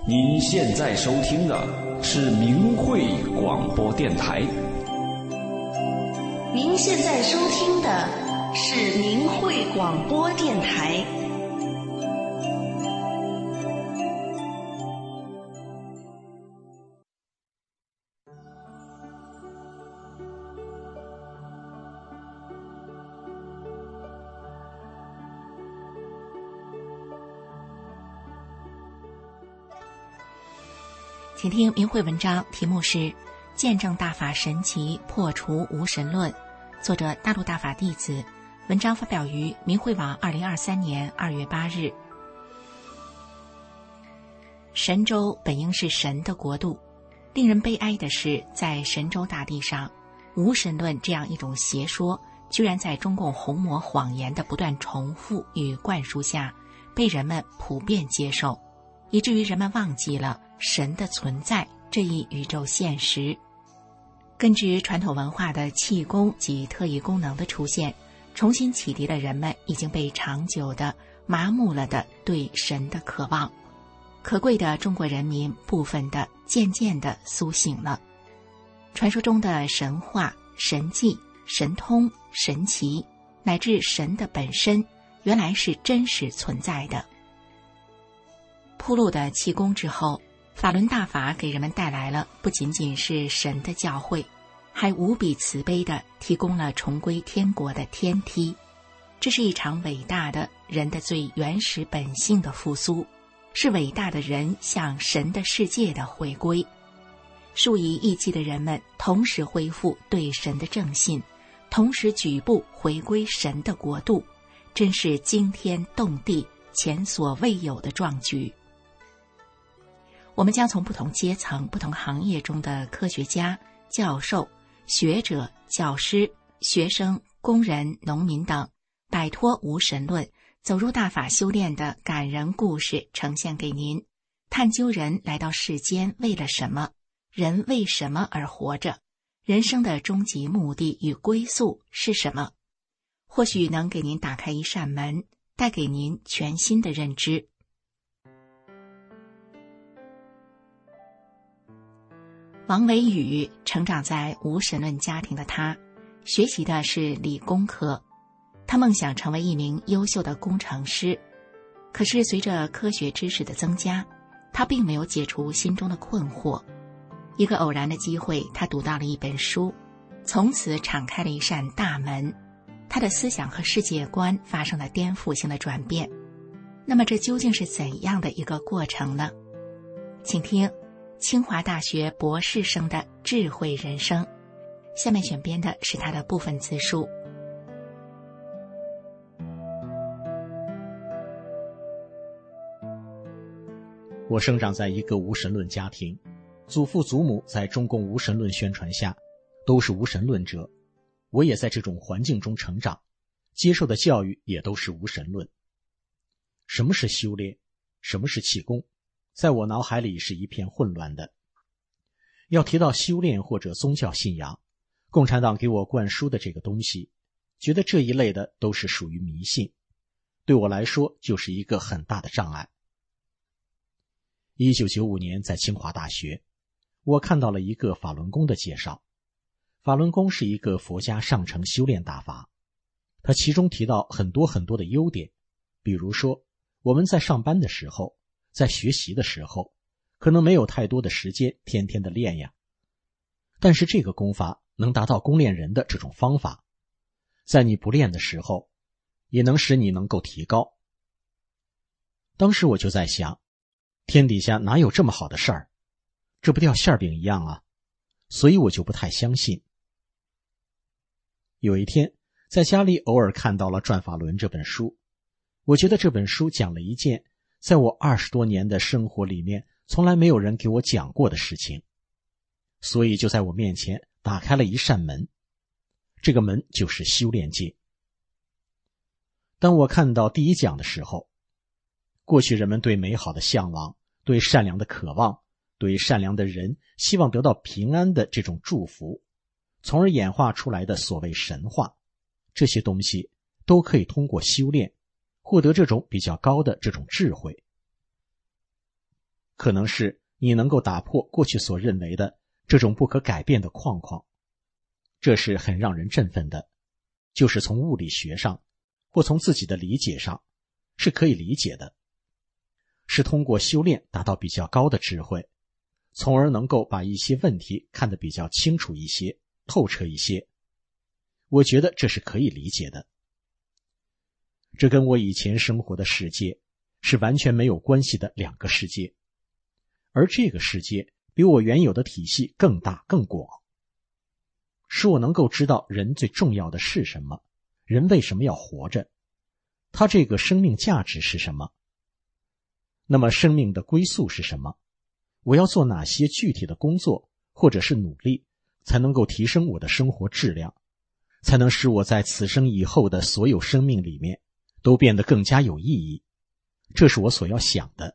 您现在收听的是明慧广播电台。 您现在收听的是明慧广播电台。 请听明慧文章，题目是《见证大法神奇，破除无神论》，作者大陆大法弟子。文章发表于明慧网2023年2月8日。神州本应是神的国度，令人悲哀的是，在神州大地上，无神论这样一种邪说，居然在中共红魔谎言的不断重复与灌输下，被人们普遍接受，以至于人们忘记了神的存在这一宇宙现实。根植传统文化的气功及特异功能的出现，重新启迪了人们已经被长久的麻木了的对神的渴望。可贵的中国人民部分的渐渐的苏醒了。传说中的神话、神迹、神通、神奇，乃至神的本身，原来是真实存在的。铺路的气功之后，法轮大法给人们带来了不仅仅是神的教诲，还无比慈悲地提供了重归天国的天梯。这是一场伟大的人的最原始本性的复苏，是伟大的人向神的世界的回归。数以亿计的人们同时恢复对神的正信，同时举步回归神的国度，真是惊天动地、前所未有的壮举。我们将从不同阶层、不同行业中的科学家、教授、学者、教师、学生、工人、农民等，摆脱无神论，走入大法修炼的感人故事呈现给您，探究人来到世间为了什么，人为什么而活着，人生的终极目的与归宿是什么，或许能给您打开一扇门，带给您全新的认知。王维宇成长在无神论家庭的他，学习的是理工科，他梦想成为一名优秀的工程师。可是随着科学知识的增加，他并没有解除心中的困惑。一个偶然的机会，他读到了一本书，从此敞开了一扇大门，他的思想和世界观发生了颠覆性的转变。那么这究竟是怎样的一个过程呢？请听清华大学博士生的智慧人生，下面选编的是他的部分自述。 我生长在一个无神论家庭，祖父祖母在中共无神论宣传下都是无神论者，我也在这种环境中成长，接受的教育也都是无神论。什么是修炼？什么是气功？在我脑海里是一片混乱的。要提到修炼或者宗教信仰，共产党给我灌输的这个东西，觉得这一类的都是属于迷信，对我来说就是一个很大的障碍。1995年在清华大学，我看到了一个法轮功的介绍。法轮功是一个佛家上乘修炼大法，它其中提到很多很多的优点，比如说我们在上班的时候，在学习的时候，可能没有太多的时间天天的练呀。但是这个功法能达到功练人的这种方法，在你不练的时候，也能使你能够提高。当时我就在想，天底下哪有这么好的事儿？这不掉馅饼一样啊，所以我就不太相信。有一天，在家里偶尔看到了《转法轮》这本书，我觉得这本书讲了一件在我20多年的生活里面从来没有人给我讲过的事情，所以就在我面前打开了一扇门，这个门就是修炼界。当我看到第一讲的时候，过去人们对美好的向往，对善良的渴望，对善良的人希望得到平安的这种祝福，从而演化出来的所谓神话，这些东西都可以通过修炼获得这种比较高的这种智慧。 可能是你能够打破过去所认为的这种不可改变的框框，这是很让人振奋的，就是从物理学上或从自己的理解上是可以理解的，是通过修炼达到比较高的智慧，从而能够把一些问题看得比较清楚一些，透彻一些。我觉得这是可以理解的。这跟我以前生活的世界是完全没有关系的两个世界，而这个世界比我原有的体系更大更广，使我能够知道人最重要的是什么，人为什么要活着，他这个生命价值是什么，那么生命的归宿是什么，我要做哪些具体的工作或者是努力，才能够提升我的生活质量，才能使我在此生以后的所有生命里面都变得更加有意义。这是我所要想的。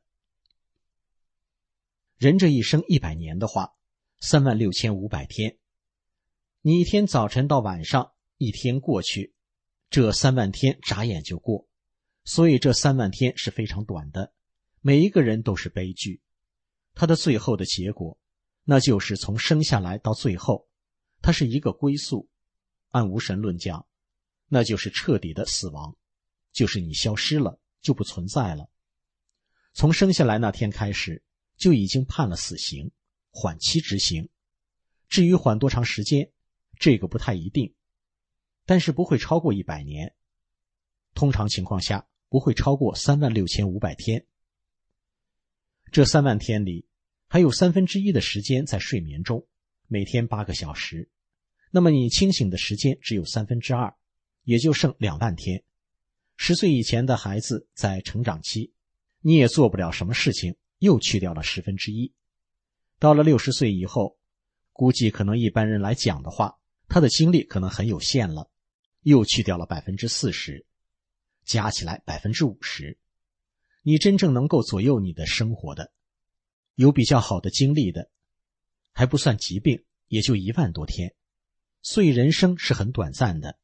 人这一生100年的话，36500天，你一天早晨到晚上，一天过去，这3万天眨眼就过，所以这3万天是非常短的，每一个人都是悲剧。他的最后的结果，那就是从生下来到最后，它是一个归宿。按无神论讲，那就是彻底的死亡，就是你消失了，就不存在了。从生下来那天开始，就已经判了死刑，缓期执行。至于缓多长时间，这个不太一定，但是不会超过100年。通常情况下，不会超过36500天。这3万天里，还有1/3的时间在睡眠中，每天8个小时。那么你清醒的时间只有2/3，也就剩2万天。10岁以前的孩子在成长期，你也做不了什么事情，又去掉了1/10。到了60岁以后，估计可能一般人来讲的话，他的精力可能很有限了，又去掉了40%，加起来50%。你真正能够左右你的生活的，有比较好的精力的，还不算疾病，也就1万多天。所以人生是很短暂的。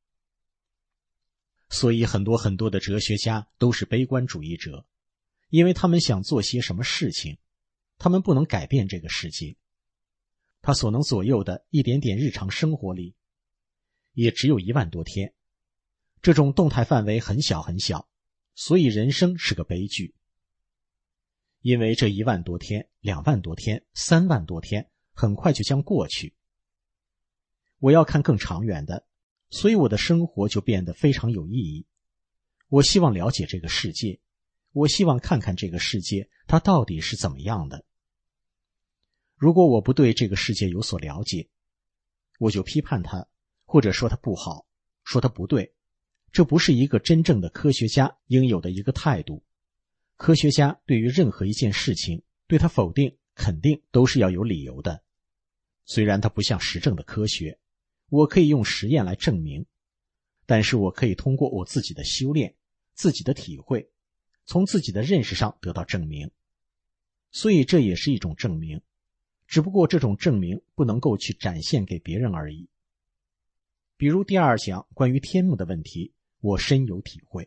所以很多的哲学家都是悲观主义者，因为他们想做些什么事情，他们不能改变这个世界，他所能左右的一点点日常生活里，也只有1万多天，这种动态范围很小很小，所以人生是个悲剧。因为这1万多天、2万多天、3万多天很快就将过去。我要看更长远的，所以我的生活就变得非常有意义。我希望了解这个世界，我希望看看这个世界它到底是怎么样的。如果我不对这个世界有所了解，我就批判它，或者说它不好，说它不对。这不是一个真正的科学家应有的一个态度。科学家对于任何一件事情，对它否定、肯定都是要有理由的。虽然它不像实证的科学，我可以用实验来证明，但是我可以通过我自己的修炼、自己的体会，从自己的认识上得到证明。所以这也是一种证明，只不过这种证明不能够去展现给别人而已。比如第2讲关于天幕的问题，我深有体会。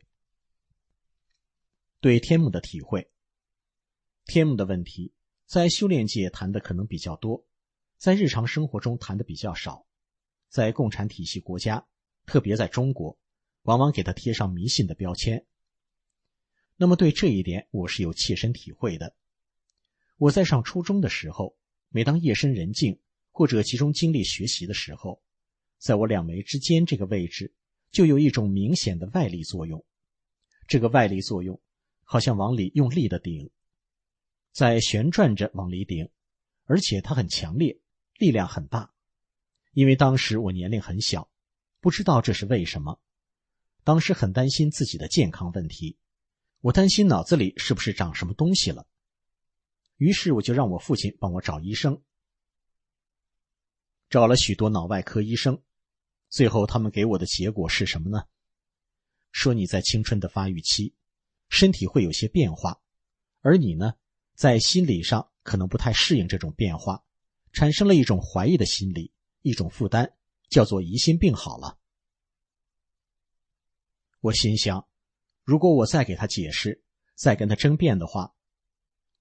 对天幕的体会，天幕的问题在修炼界谈的可能比较多，在日常生活中谈的比较少。在共产体系国家，特别在中国，往往给它贴上迷信的标签。那么对这一点我是有切身体会的。我在上初中的时候，每当夜深人静或者集中精力学习的时候，在我两眉之间这个位置就有一种明显的外力作用。这个外力作用好像往里用力的顶，在旋转着往里顶，而且它很强烈，力量很大。因为当时我年龄很小，不知道这是为什么。当时很担心自己的健康问题，我担心脑子里是不是长什么东西了。于是我就让我父亲帮我找医生，找了许多脑外科医生，最后他们给我的结果是什么呢？说你在青春的发育期，身体会有些变化，而你呢，在心理上可能不太适应这种变化，产生了一种怀疑的心理，一种负担，叫做疑心病好了。我心想，如果我再给他解释，再跟他争辩的话，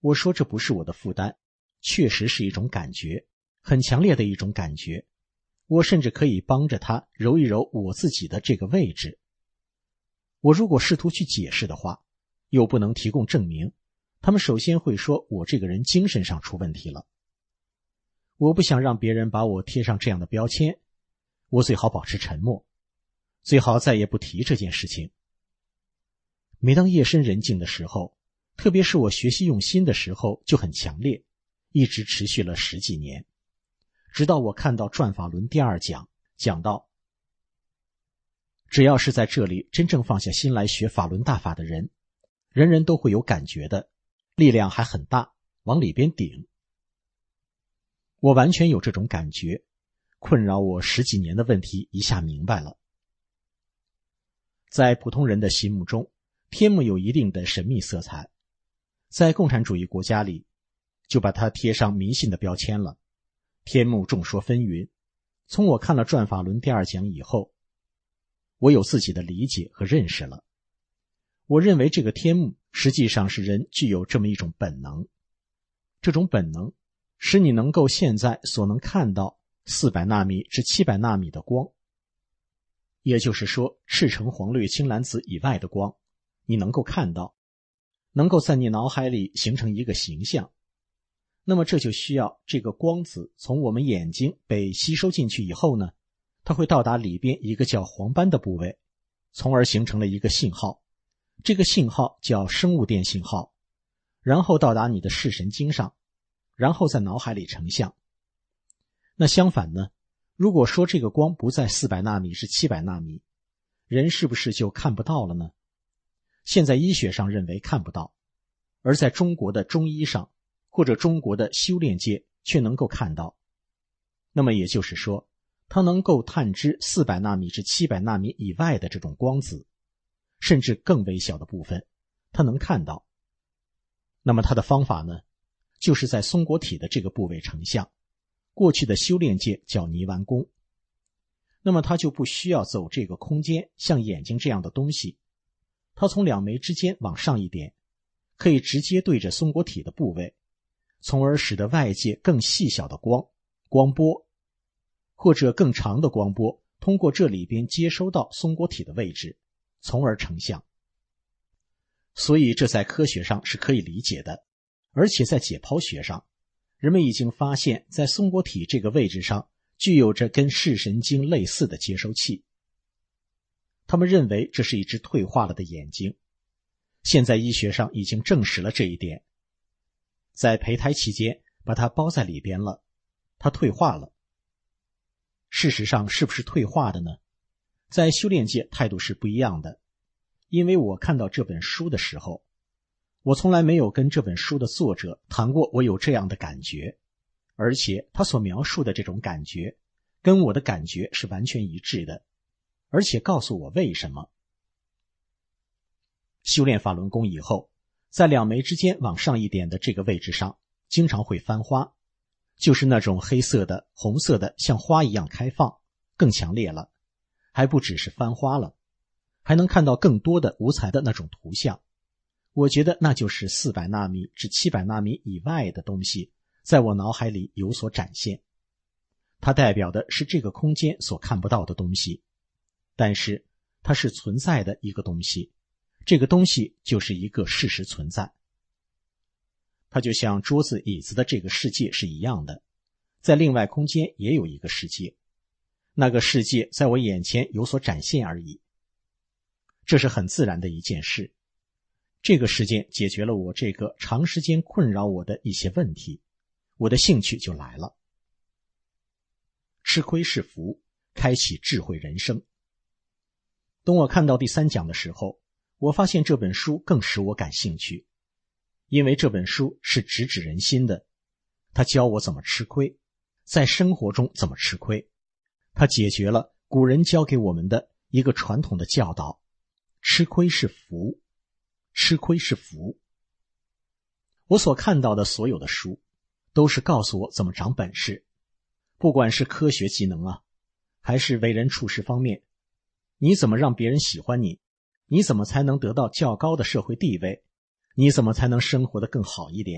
我说这不是我的负担，确实是一种感觉，很强烈的一种感觉。我甚至可以帮着他揉一揉我自己的这个位置。我如果试图去解释的话，又不能提供证明，他们首先会说我这个人精神上出问题了。我不想让别人把我贴上这样的标签，我最好保持沉默，最好再也不提这件事情。每当夜深人静的时候，特别是我学习用心的时候，就很强烈，一直持续了10几年，直到我看到转法轮第2讲，讲到只要是在这里真正放下心来学法轮大法的人，人人都会有感觉的，力量还很大，往里边顶。我完全有这种感觉，困扰我10几年的问题一下明白了。在普通人的心目中，天目有一定的神秘色彩，在共产主义国家里，就把它贴上迷信的标签了。天目众说纷纭，从我看了转法轮第2讲以后，我有自己的理解和认识了。我认为这个天目实际上是人具有这么一种本能，这种本能使你能够现在所能看到400纳米至700纳米的光，也就是说赤橙黄绿青蓝紫以外的光，你能够看到，能够在你脑海里形成一个形象。那么这就需要这个光子从我们眼睛被吸收进去以后呢，它会到达里边一个叫黄斑的部位，从而形成了一个信号，这个信号叫生物电信号，然后到达你的视神经上，然后在脑海里成像。那相反呢，如果说这个光不在400纳米至700纳米，人是不是就看不到了呢？现在医学上认为看不到，而在中国的中医上或者中国的修炼界却能够看到。那么也就是说，它能够探知400纳米至700纳米以外的这种光子，甚至更微小的部分，它能看到。那么它的方法呢，就是在松果体的这个部位成像，过去的修炼界叫泥丸功。那么它就不需要走这个空间，像眼睛这样的东西，它从2枚之间往上一点，可以直接对着松果体的部位，从而使得外界更细小的光波或者更长的光波通过这里边接收到松果体的位置，从而成像。所以这在科学上是可以理解的，而且在解剖学上，人们已经发现在松果体这个位置上具有着跟视神经类似的接收器。他们认为这是一只退化了的眼睛，现在医学上已经证实了这一点。在胚胎期间把它包在里边了，它退化了。事实上是不是退化的呢？在修炼界态度是不一样的。因为我看到这本书的时候，我从来没有跟这本书的作者谈过我有这样的感觉，而且他所描述的这种感觉跟我的感觉是完全一致的，而且告诉我为什么。修炼法轮功以后，在2枚之间往上一点的这个位置上经常会翻花，就是那种黑色的红色的像花一样开放，更强烈了，还不只是翻花了，还能看到更多的五彩的那种图像。我觉得那就是400纳米至700纳米以外的东西在我脑海里有所展现，它代表的是这个空间所看不到的东西，但是它是存在的一个东西，这个东西就是一个事实存在。它就像桌子椅子的这个世界是一样的，在另外空间也有一个世界，那个世界在我眼前有所展现而已。这是很自然的一件事，这个事件解决了我这个长时间困扰我的一些问题，我的兴趣就来了。吃亏是福，开启智慧人生。等我看到第3讲的时候，我发现这本书更使我感兴趣，因为这本书是直指人心的，它教我怎么吃亏，在生活中怎么吃亏，它解决了古人教给我们的一个传统的教导，吃亏是福，吃亏是福。我所看到的所有的书都是告诉我怎么长本事，不管是科学技能啊，还是为人处事方面，你怎么让别人喜欢你，你怎么才能得到较高的社会地位，你怎么才能生活得更好一点，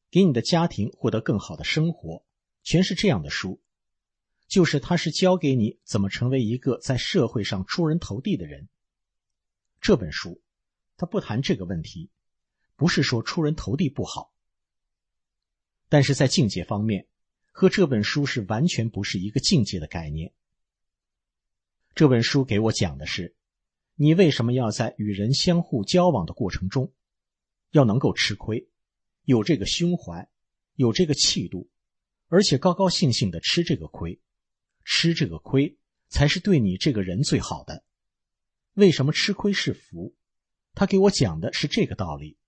给你的家庭获得更好的生活，全是这样的书。就是它是教给你怎么成为一个在社会上出人头地的人。这本书它不谈这个问题，不是说出人头地不好，但是在境界方面和这本书是完全不是一个境界的概念。这本书给我讲的是，你为什么要在与人相互交往的过程中要能够吃亏，有这个胸怀，有这个气度，而且高高兴兴地吃这个亏。吃这个亏才是对你这个人最好的。为什么吃亏是福？他给我讲的是这个道理。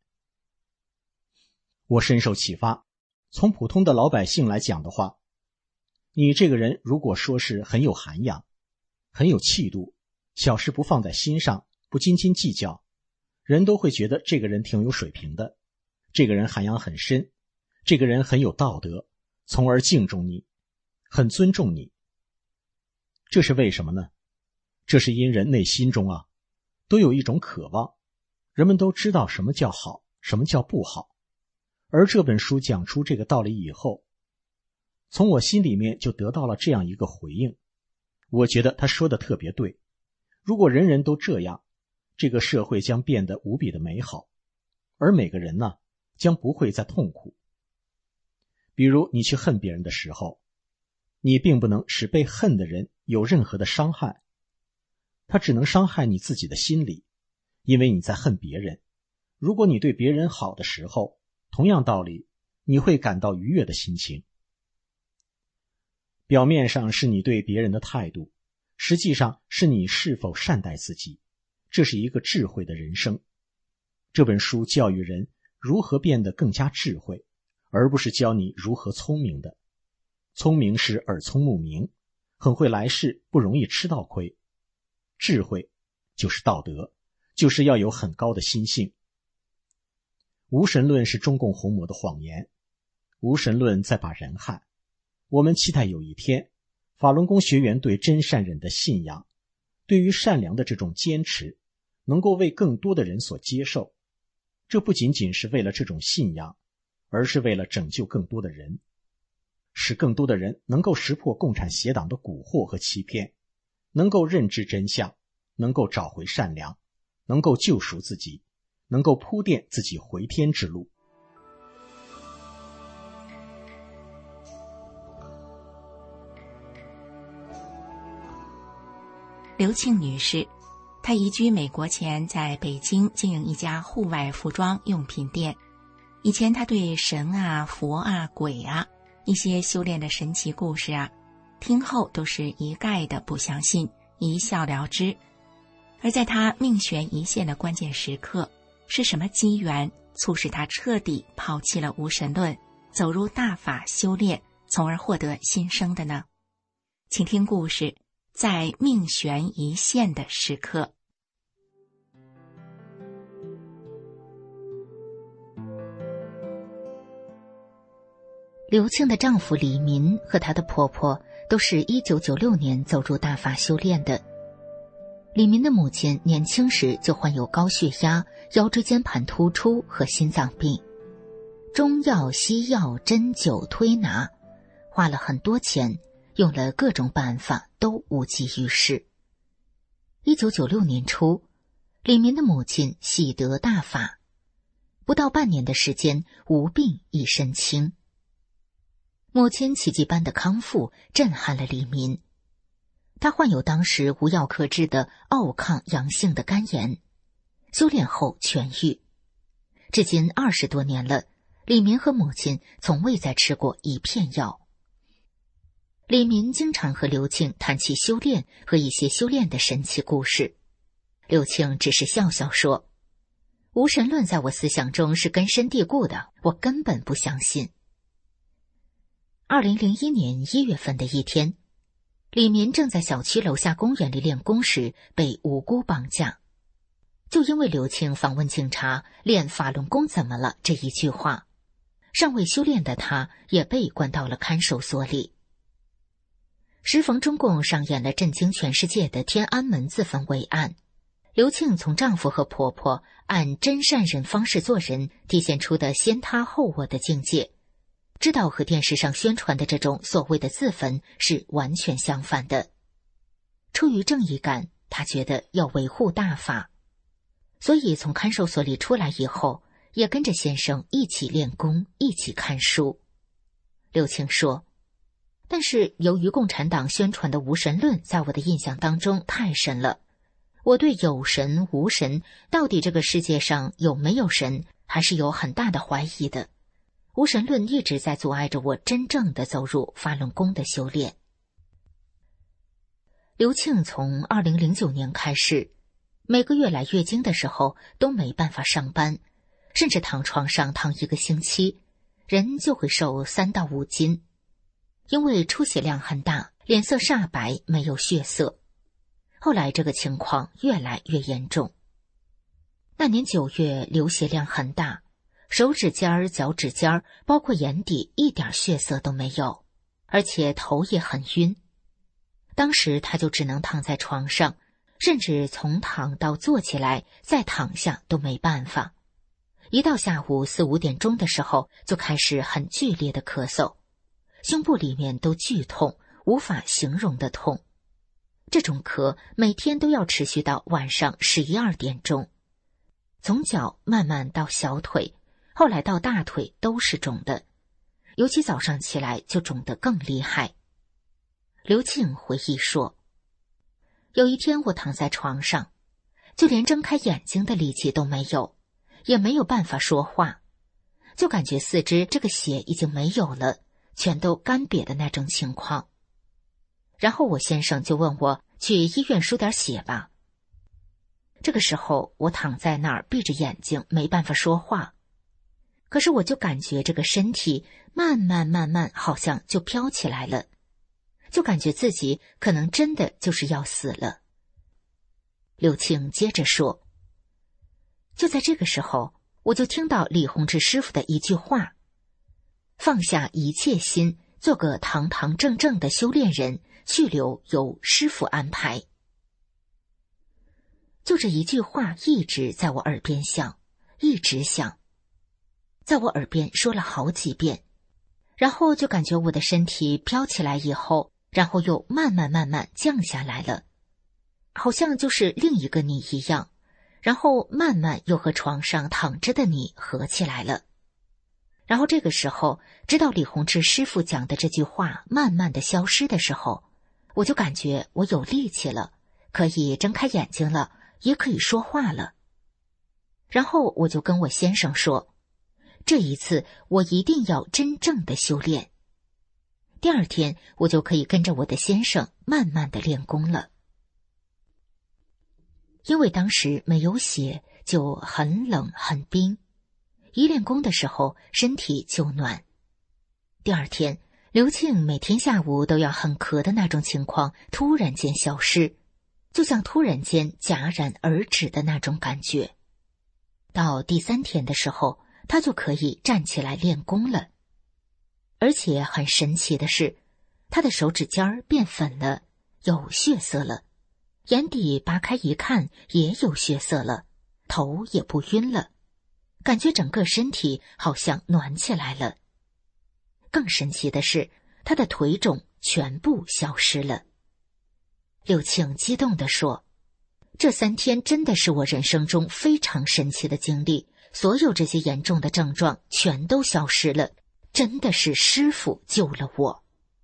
我深受启发。从普通的老百姓来讲的话，你这个人如果说是很有涵养，很有气度，小事不放在心上，不斤斤计较，人都会觉得这个人挺有水平的，这个人涵养很深，这个人很有道德，从而敬重你，很尊重你。这是为什么呢？这是因人内心中都有一种渴望，人们都知道什么叫好，什么叫不好。而这本书讲出这个道理以后，从我心里面就得到了这样一个回应。我觉得他说的特别对，如果人人都这样，这个社会将变得无比的美好，而每个人呢，将不会再痛苦。比如你去恨别人的时候，你并不能使被恨的人有任何的伤害，他只能伤害你自己的心理，因为你在恨别人。如果你对别人好的时候，同样道理，你会感到愉悦的心情。表面上是你对别人的态度，实际上是你是否善待自己，这是一个智慧的人生。这本书教育人如何变得更加智慧，而不是教你如何聪明的。聪明是耳聪目明，很会来事，不容易吃到亏。智慧就是道德，就是要有很高的心性。无神论是中共红魔的谎言，无神论在把人害。我们期待有一天，法轮功学员对真善忍的信仰，对于善良的这种坚持，能够为更多的人所接受。这不仅仅是为了这种信仰，而是为了拯救更多的人，使更多的人能够识破共产邪党的蛊惑和欺骗，能够认知真相，能够找回善良，能够救赎自己，能够铺垫自己回天之路。 刘庆女士，她移居美国前在北京经营一家户外服装用品店。以前她对神啊、佛啊、鬼啊一些修炼的神奇故事听后都是一概的不相信，一笑了之。而在她命悬一线的关键时刻，是什么机缘促使她彻底抛弃了无神论，走入大法修炼，从而获得新生的呢？请听故事，在命悬一线的时刻。 刘庆的丈夫李民和她的婆婆都是1996年走入大法修炼的。李民的母亲年轻时就患有高血压、腰椎间盘突出和心脏病，中药、西药、针灸、推拿，花了很多钱，用了各种办法都无济于事。1996年初，李民的母亲喜得大法，不到半年的时间，无病一身轻。母亲奇迹般的康复震撼了李民。他患有当时无药可治的奥抗阳性的肝炎，修炼后痊愈。至今20多年了，李民和母亲从未再吃过一片药。李民经常和刘庆谈起修炼和一些修炼的神奇故事。刘庆只是笑笑说，无神论在我思想中是根深蒂固的，我根本不相信。2001年1月份的一天，李民正在小区楼下公园里练功时被无辜绑架。就因为刘庆访问警察练法轮功怎么了这一句话，尚未修炼的他也被关到了看守所里。时逢中共上演了震惊全世界的天安门自焚伪案， 刘庆从丈夫和婆婆按真善人方式做人体现出的先他后我的境界，知道和电视上宣传的这种所谓的自焚是完全相反的。出于正义感，她觉得要维护大法，所以从看守所里出来以后，也跟着先生一起练功，一起看书。刘庆说，但是由于共产党宣传的无神论在我的印象当中太深了，我对有神无神，到底这个世界上有没有神，还是有很大的怀疑的。无神论一直在阻碍着我真正的走入法轮功的修炼。刘庆从2009年开始，每个月来月经的时候都没办法上班，甚至躺床上躺1个星期，人就会瘦3到5斤。因为出血量很大，脸色煞白，没有血色。后来这个情况越来越严重。那年9月流血量很大，手指尖、脚趾尖，包括眼底一点血色都没有，而且头也很晕。当时他就只能躺在床上，甚至从躺到坐起来再躺下都没办法。一到下午4、5点钟的时候，就开始很剧烈的咳嗽，胸部里面都剧痛，无法形容的痛。这种咳每天都要持续到晚上11、12点钟，从脚慢慢到小腿，后来到大腿都是肿的，尤其早上起来就肿得更厉害。刘庆回忆说，有一天我躺在床上，就连睁开眼睛的力气都没有，也没有办法说话，就感觉四肢这个血已经没有了，全都干瘪的那种情况。然后我先生就问我去医院输点血吧。这个时候我躺在那儿闭着眼睛，没办法说话。可是我就感觉这个身体慢慢好像就飘起来了，就感觉自己可能真的就是要死了。刘庆接着说，就在这个时候，我就听到李洪志师傅的一句话，放下一切心，做个堂堂正正的修炼人，去留由师傅安排。就这一句话一直在我耳边响，一直响，在我耳边说了好几遍，然后就感觉我的身体飘起来以后，然后又慢慢降下来了，好像就是另一个你一样，然后慢慢又和床上躺着的你合起来了。然后这个时候，直到李洪志师傅讲的这句话慢慢的消失的时候，我就感觉我有力气了，可以睁开眼睛了，也可以说话了。然后我就跟我先生说，这一次我一定要真正的修炼。第二天我就可以跟着我的先生慢慢的练功了。因为当时没有血，就很冷很冰，一练功的时候身体就暖。第二天刘庆每天下午都要很咳的那种情况突然间消失，就像突然间戛然而止的那种感觉。到第3天的时候，他就可以站起来练功了。而且很神奇的是，他的手指尖变粉了，有血色了，眼底拔开一看也有血色了，头也不晕了，感觉整个身体好像暖起来了。更神奇的是，他的腿肿全部消失了。刘庆激动地说，这3天真的是我人生中非常神奇的经历，所有这些严重的症状全都消失了，真的是师父救了我。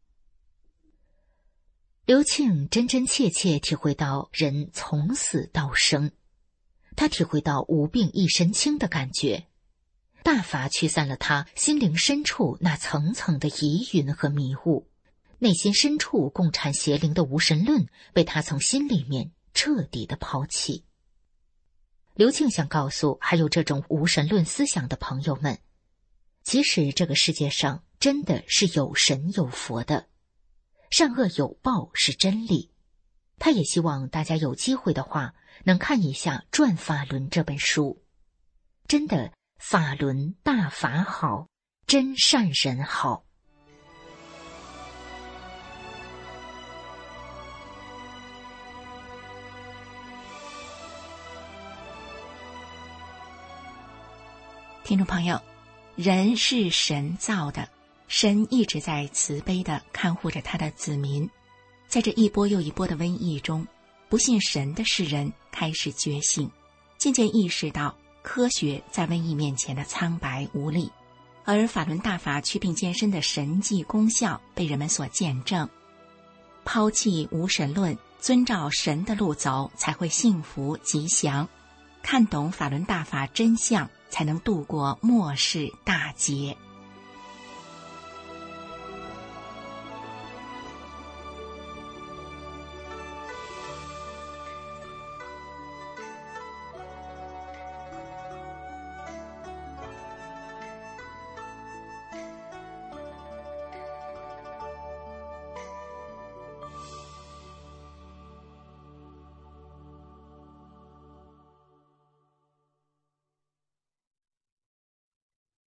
刘庆真真切切体会到人从死到生，他体会到无病一身轻的感觉，大法驱散了他心灵深处那层层的疑云和迷雾，内心深处共产邪灵的无神论被他从心里面彻底的抛弃。刘庆想告诉还有这种无神论思想的朋友们，其实这个世界上真的是有神有佛的，善恶有报是真理。他也希望大家有机会的话能看一下《转法轮》这本书，真的法轮大法好，真善人好。 听众朋友，人是神造的，神一直在慈悲地看护着他的子民。在这一波又一波的瘟疫中，不信神的世人开始觉醒，渐渐意识到科学在瘟疫面前的苍白无力，而法轮大法祛病健身的神迹功效被人们所见证。抛弃无神论，遵照神的路走，才会幸福吉祥。看懂法轮大法真相，才能度过末世大劫。